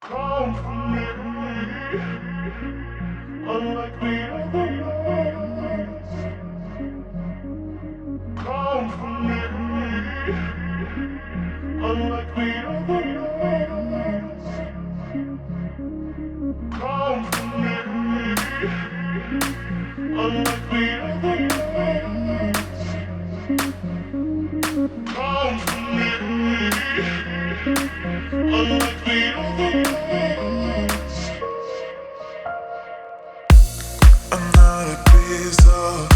Come for me, unlike the other nights. Come for me, unlike the other nights. Come for me, unlike the other nights. Come for me, unlike the other nights. I'm not a piece of,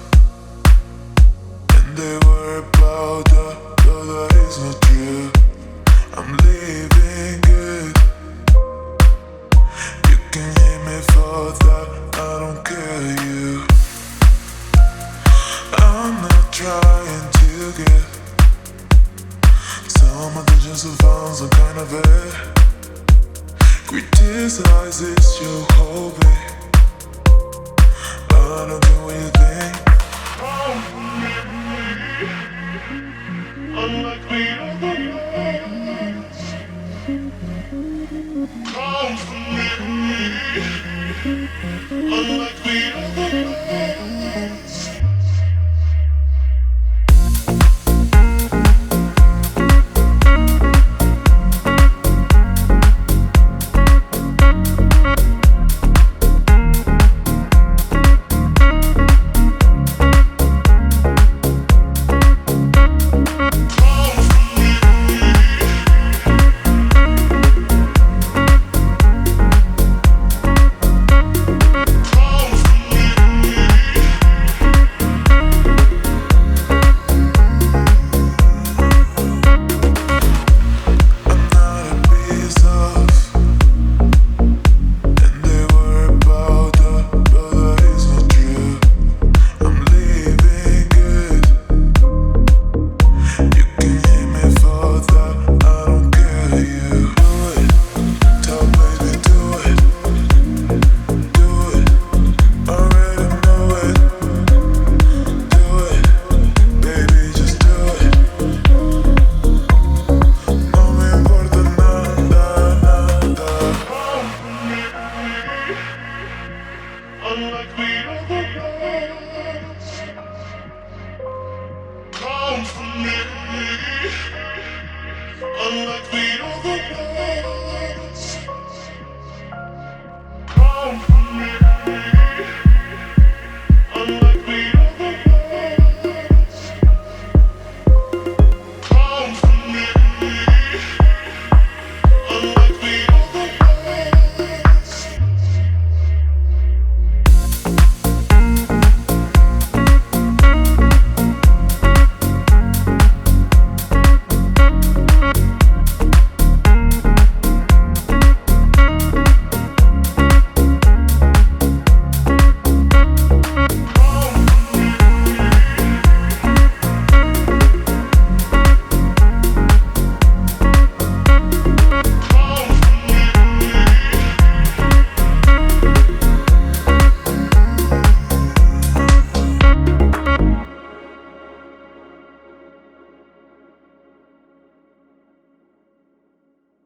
and they were about though that is not true. I'm living good. You can hate me for that, I don't care you. I'm not trying to get some attention, so found some kind of it. Criticize is your hobby. I don't care what you think. Come for me, unlike the other nights. Come for me, unlike the other nights.